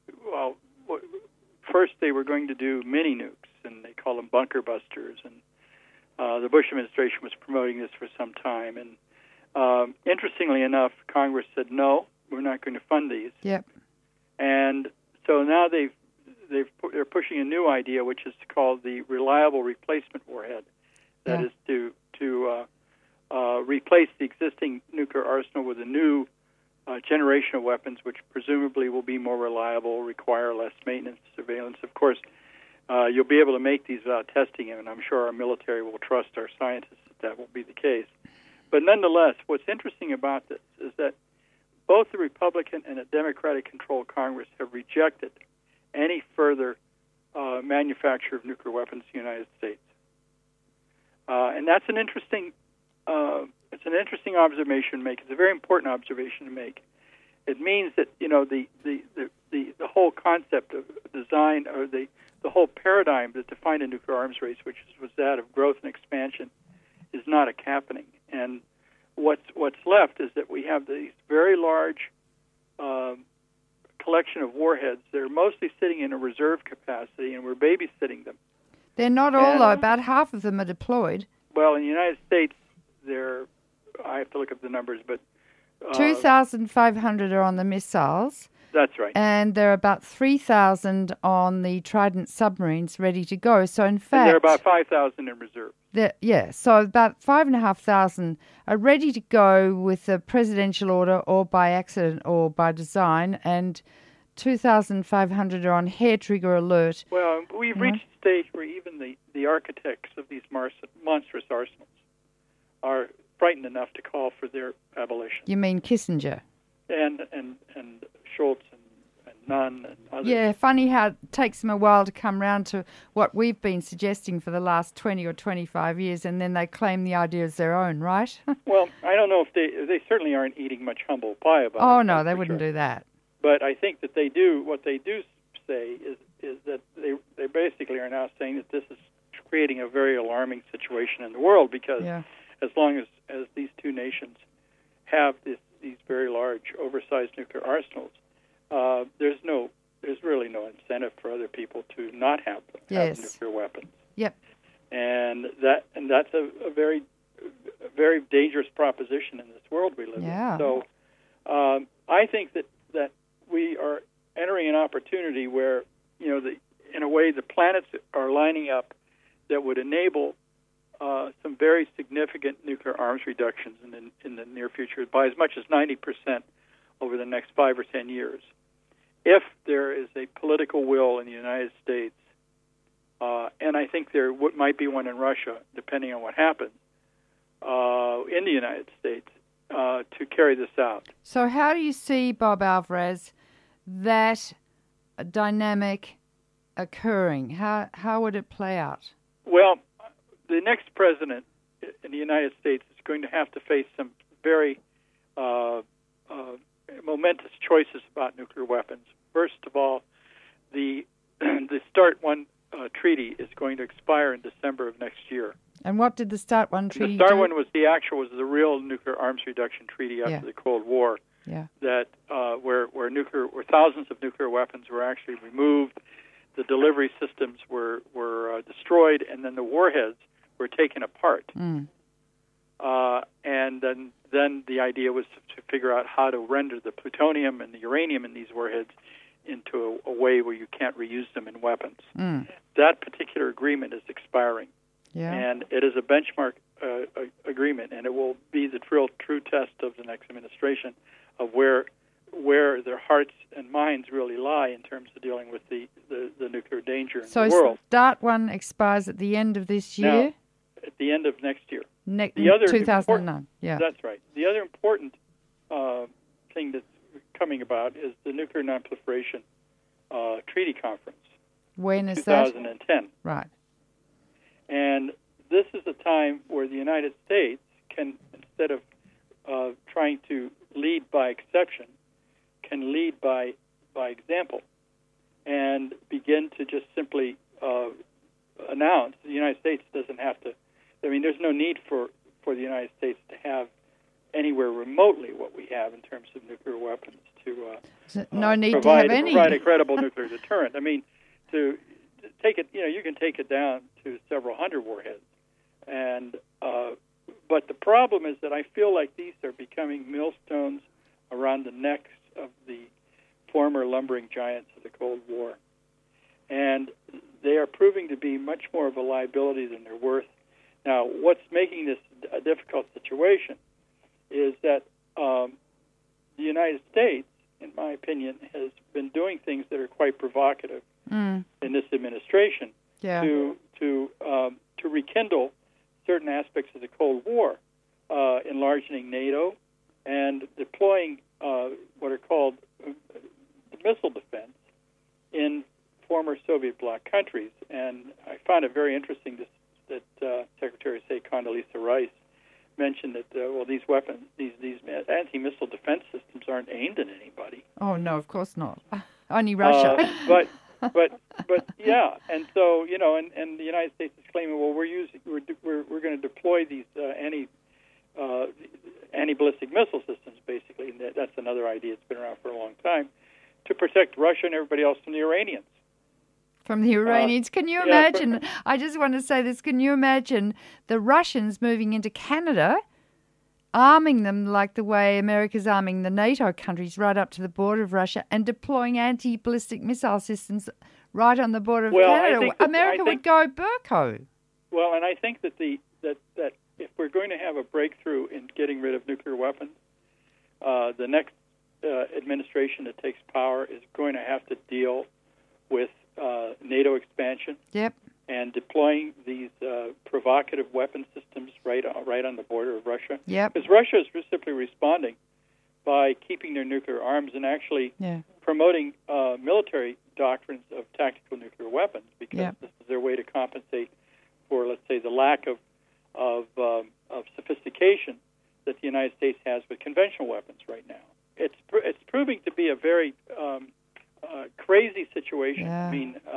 first they were going to do mini nukes, and they call them bunker busters, and the Bush administration was promoting this for some time. And interestingly enough, Congress said, no, we're not going to fund these. Yep. And so now they're pushing a new idea, which is called the reliable replacement warhead. That is to replace the existing nuclear arsenal with a new generation of weapons, which presumably will be more reliable, require less maintenance, surveillance. Of course, you'll be able to make these without testing them, and I'm sure our military will trust our scientists that will be the case. But nonetheless, what's interesting about this is that both the Republican and the Democratic-controlled Congress have rejected any further manufacture of nuclear weapons in the United States, and that's an interesting. It's an interesting observation to make. It's a very important observation to make. It means that the whole concept of design, or the whole paradigm that defined a nuclear arms race, which was that of growth and expansion, is not happening. And what's left is that we have these very large collection of warheads that are mostly sitting in a reserve capacity, and we're babysitting them. They're not all, though. About half of them are deployed. Well, in the United States, I have to look up the numbers, but 2,500 are on the missiles. That's right. And there are about 3,000 on the Trident submarines ready to go. So, in fact... And there are about 5,000 in reserve. So about 5,500 are ready to go with a presidential order, or by accident or by design, and 2,500 are on hair-trigger alert. Well, we've reached a stage where even the architects of these monstrous arsenals are frightened enough to call for their abolition. You mean Kissinger? And Schultz and Nunn and others. Yeah, funny how it takes them a while to come round to what we've been suggesting for the last 20 or 25 years, and then they claim the idea as their own, right? Well, I don't know if they certainly aren't eating much humble pie about it. Oh, no, they wouldn't do that. But I think that they do, what they do say is that they basically are now saying that this is creating a very alarming situation in the world, because as long as these two nations have these very large, oversized nuclear arsenals, there's really no incentive for other people to not have nuclear weapons. Yep. And that's a very, very dangerous proposition in this world we live in. So I think that we are entering an opportunity where, in a way, the planets are lining up that would enable some very significant nuclear arms reductions in the near future, by as much as 90% over the next 5 or 10 years. If there is a political will in the United States, and I think there might be one in Russia, depending on what happens, in the United States, to carry this out. So how do you see, Bob Alvarez, that dynamic occurring? How would it play out? Well, the next president in the United States is going to have to face some very momentous choices about nuclear weapons. First of all, the START 1 treaty is going to expire in December of next year. And what did the START 1 treaty do? The START 1 was the real nuclear arms reduction treaty after the Cold War. Yeah. That where thousands of nuclear weapons were actually removed, the delivery systems were destroyed, and then the warheads were taken apart. And then the idea was to figure out how to render the plutonium and the uranium in these warheads into a way where you can't reuse them in weapons. That particular agreement is expiring. Yeah. And it is a benchmark agreement, and it will be the true test of the next administration of where their hearts and minds really lie in terms of dealing with the nuclear danger in the world. So START 1 expires at the end of this year? Now, at the end of next year. The other 2009, yeah. That's right. The other important thing that's coming about is the Nuclear Nonproliferation Treaty Conference. When is that? 2010. Right. And this is a time where the United States can, instead of trying to lead by exception, can lead by example and begin to just simply announce. The United States doesn't have to. I mean, there's no need for the United States to have anywhere remotely what we have in terms of nuclear weapons to no need to have any. Provide a credible nuclear deterrent. I mean, to take it, you can take it down to several hundred warheads, and but the problem is that I feel like these are becoming millstones around the necks of the former lumbering giants of the Cold War, and they are proving to be much more of a liability than they're worth. Now, what's making this a difficult situation is that the United States, in my opinion, has been doing things that are quite provocative in this administration to rekindle certain aspects of the Cold War, enlarging NATO and deploying what are called missile defense in former Soviet bloc countries. And I found it very interesting that Secretary of State Condoleezza Rice mentioned that these weapons, these anti-missile defense systems aren't aimed at anybody. Oh no, of course not. Only Russia. But yeah, and so and the United States is claiming, well, we're going to deploy these anti-ballistic missile systems, basically. And that's another idea that's been around for a long time, to protect Russia and everybody else from the Iranians. From the Iranians. Can you imagine? I just want to say this. Can you imagine the Russians moving into Canada, arming them like the way America's arming the NATO countries right up to the border of Russia, and deploying anti-ballistic missile systems right on the border of Canada? America would go Burko. Well, and I think that that if we're going to have a breakthrough in getting rid of nuclear weapons, the next administration that takes power is going to have to deal with NATO expansion, and deploying these provocative weapon systems right on the border of Russia. Because Russia is simply responding by keeping their nuclear arms and actually promoting military doctrines of tactical nuclear weapons, because this is their way to compensate for, let's say, the lack of sophistication that the United States has with conventional weapons right now. It's proving to be a very crazy situation. Yeah.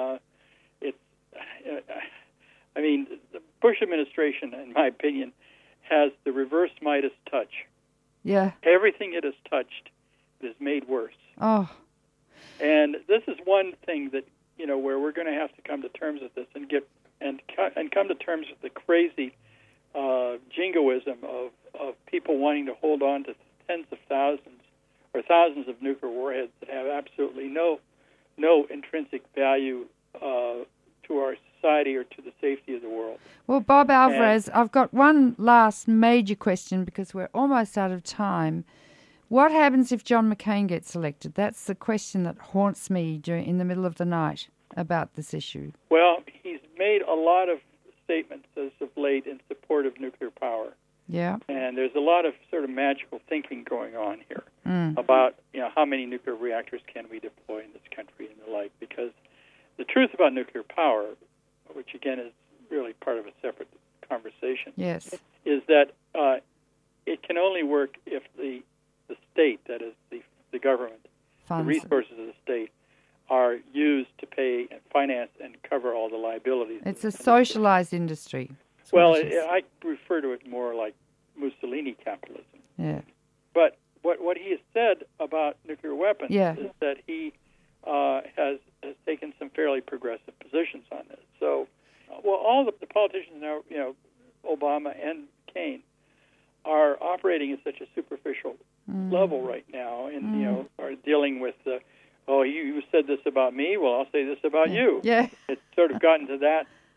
I mean, the Bush administration, in my opinion, has the reverse Midas touch. Yeah. Everything it has touched is made worse. Oh. And this is one thing that, where we're going to have to come to terms with this and come to terms with the crazy jingoism of people wanting to hold on to tens of thousands or thousands of nuclear warheads that have absolutely no intrinsic value to our society or to the safety of the world. Well, Bob Alvarez, I've got one last major question because we're almost out of time. What happens if John McCain gets elected? That's the question that haunts me in the middle of the night about this issue. Well, he's made a lot of statements as of late in support of nuclear power. Yeah. And there's a lot of sort of magical thinking going on here about, how many nuclear reactors can we deploy in this country and the like, because the truth about nuclear power, which again is really part of a separate conversation, yes, is that it can only work if the state, that is the government, the resources of the state, are used to pay and finance and cover all the liabilities. It's a socialized industry. Well, I refer to it more like Mussolini capitalism. Yeah. But what he has said about nuclear weapons is that he has taken some fairly progressive positions on this. So, all the politicians now, Obama and Kaine, are operating at such a superficial level right now, and are dealing with you said this about me, well, I'll say this about you. Yeah. It's sort of gotten to that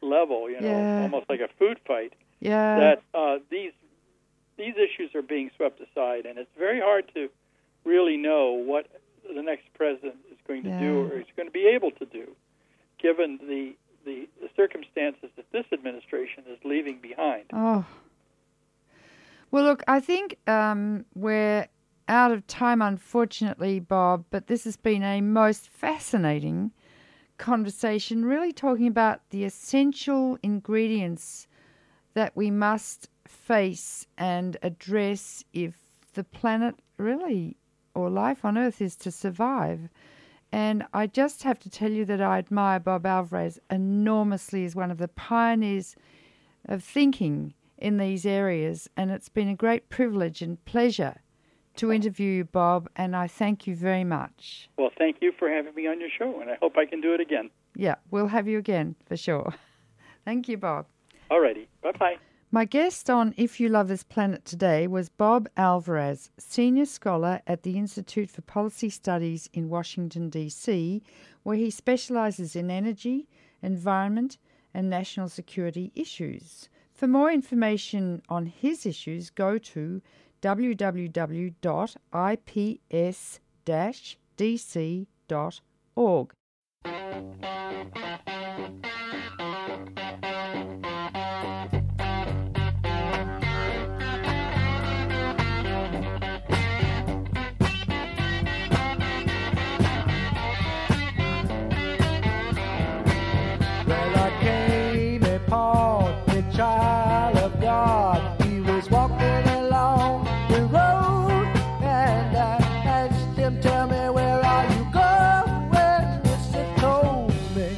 level, almost like a food fight, Yeah. that these issues are being swept aside, and it's very hard to really know what the next president is going to do or is going to be able to do, given the circumstances that this administration is leaving behind. Oh. Well, look, I think we're out of time, unfortunately, Bob, but this has been a most fascinating conversation, really talking about the essential ingredients that we must face and address if the planet really, or life on Earth, is to survive. And I just have to tell you that I admire Bob Alvarez enormously as one of the pioneers of thinking in these areas, and it's been a great privilege and pleasure to interview you, Bob, and I thank you very much. Well, thank you for having me on your show, and I hope I can do it again. Yeah, we'll have you again, for sure. Thank you, Bob. All righty. Bye-bye. My guest on If You Love This Planet today was Bob Alvarez, Senior Scholar at the Institute for Policy Studies in Washington, D.C., where he specialises in energy, environment and national security issues. For more information on his issues, go to www.ips-dc.org. Child of God, he was walking along the road, and I asked him, tell me, where are you going? Yes, he told me.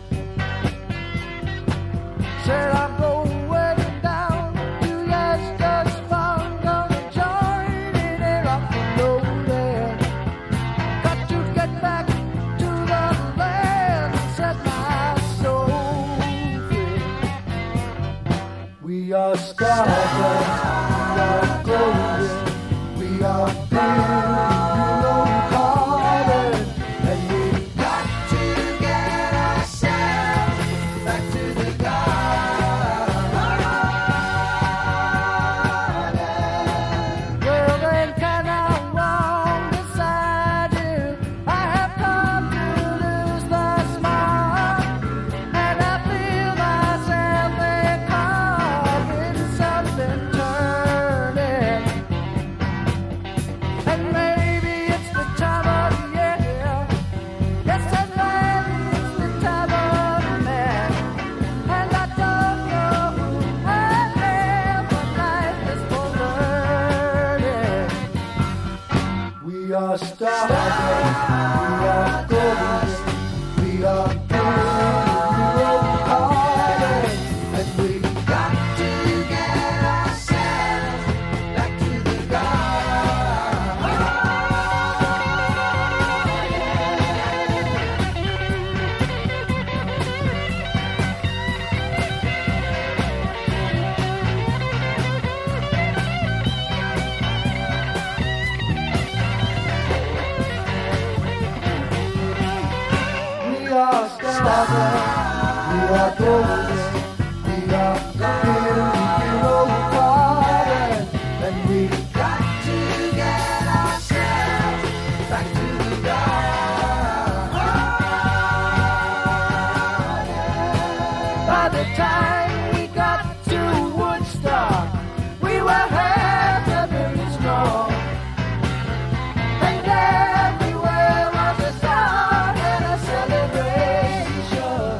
Said, I'm going down to Yesterday's Farm, gonna join in a rock and rollin'. Got to get back to the land, set my soul free. We are stardust, we are golden, we are building carbon, and we got to get ourselves back to the garden. Well, then can I wrong beside you? I have come to lose the smile, and I feel myself something turning, and maybe it's the time of year. Yes, and maybe it's the time of man, and I don't know who I am, but life is for learning. We are stardust, we are golden, we are building carbon, and we got to get ourselves back to the We are stardust, we are golden, we are building carbon, and we got to get ourselves back to the garden. By the time we got to Woodstock, we were half a million strong, and everywhere was a song and a celebration.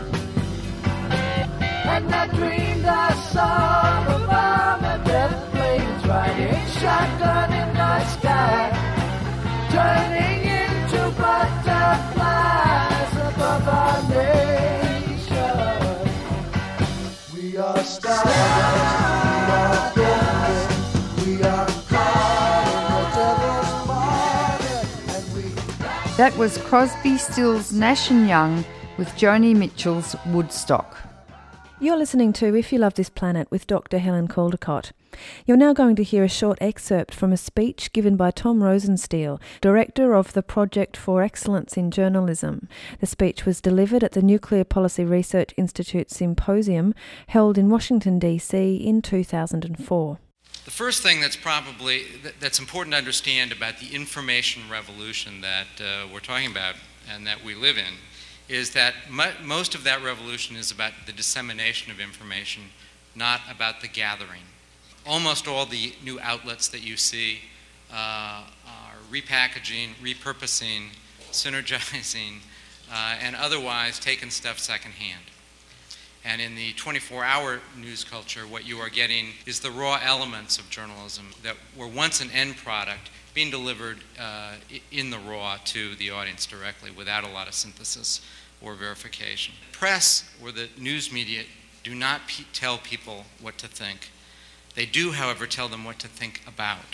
And I dreamed I saw the bomb and death planes riding shotgun in the sky, turning into butterflies above our nation. We are stardust, we are golden, we are whatever's modern, and we. That was Crosby, Stills, Nash & Young with Joni Mitchell's Woodstock. You're listening to If You Love This Planet with Dr. Helen Caldicott. You're now going to hear a short excerpt from a speech given by Tom Rosenstiel, Director of the Project for Excellence in Journalism. The speech was delivered at the Nuclear Policy Research Institute Symposium held in Washington, D.C. in 2004. The first thing that's important to understand about the information revolution that we're talking about and that we live in is that most of that revolution is about the dissemination of information, not about the gathering. Almost all the new outlets that you see are repackaging, repurposing, synergizing, and otherwise taking stuff secondhand. And in the 24-hour news culture, what you are getting is the raw elements of journalism that were once an end product being delivered in the raw to the audience directly without a lot of synthesis or verification. Press or the news media do not tell people what to think. They do, however, tell them what to think about.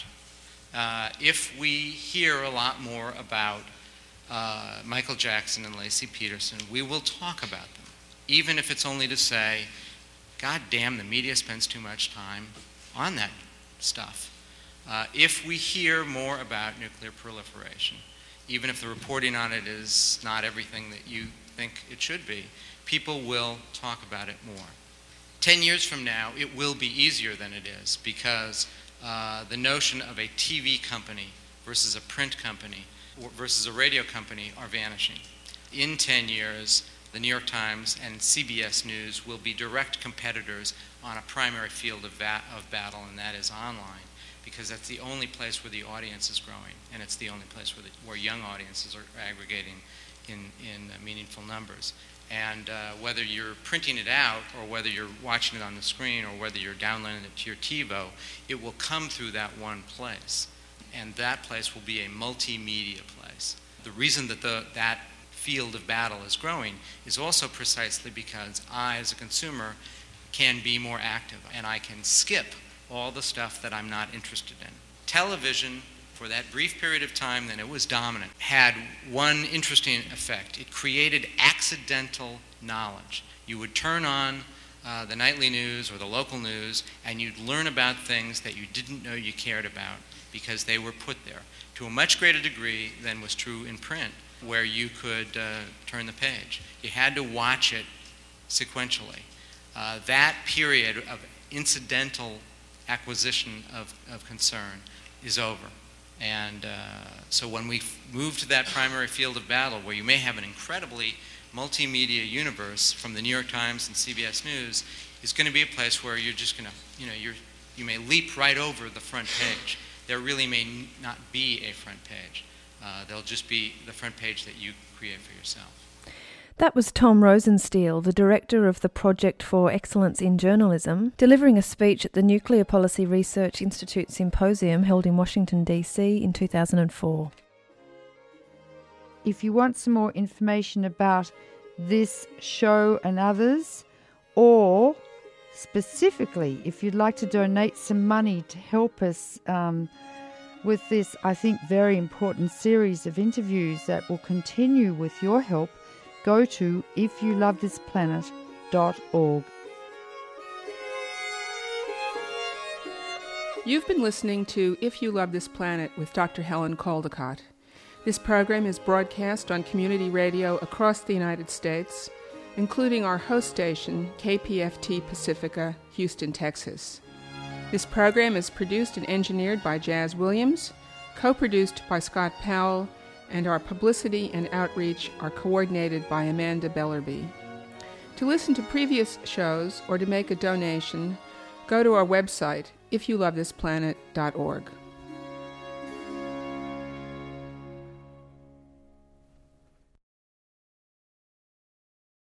If we hear a lot more about Michael Jackson and Lacey Peterson, we will talk about them, even if it's only to say, God damn, the media spends too much time on that stuff. If we hear more about nuclear proliferation, even if the reporting on it is not everything that you think it should be, people will talk about it more. 10 years from now, it will be easier than it is because the notion of a TV company versus a print company versus a radio company are vanishing. In 10 years, the New York Times and CBS News will be direct competitors on a primary field of battle, and that is online, because that's the only place where the audience is growing, and it's the only place where young audiences are aggregating in meaningful numbers. And whether you're printing it out or whether you're watching it on the screen or whether you're downloading it to your TiVo, it will come through that one place. And that place will be a multimedia place. The reason that that field of battle is growing is also precisely because I, as a consumer, can be more active and I can skip all the stuff that I'm not interested in. Television, for that brief period of time that it was dominant, had one interesting effect. It created accidental knowledge. You would turn on the nightly news or the local news, and you'd learn about things that you didn't know you cared about because they were put there to a much greater degree than was true in print, where you could turn the page. You had to watch it sequentially. That period of incidental acquisition of concern is over. And so when we move to that primary field of battle, where you may have an incredibly multimedia universe from the New York Times and CBS News, is going to be a place where you're just going to, you may leap right over the front page. There really may not be a front page. There'll just be the front page that you create for yourself. That was Tom Rosenstiel, the Director of the Project for Excellence in Journalism, delivering a speech at the Nuclear Policy Research Institute Symposium held in Washington, D.C. in 2004. If you want some more information about this show and others, or specifically if you'd like to donate some money to help us with this, I think, very important series of interviews that will continue with your help, go to ifyoulovethisplanet.org. You've been listening to If You Love This Planet with Dr. Helen Caldicott. This program is broadcast on community radio across the United States, including our host station, KPFT Pacifica, Houston, Texas. This program is produced and engineered by Jazz Williams, co-produced by Scott Powell, and our publicity and outreach are coordinated by Amanda Bellerby. To listen to previous shows or to make a donation, go to our website, ifyoulovethisplanet.org.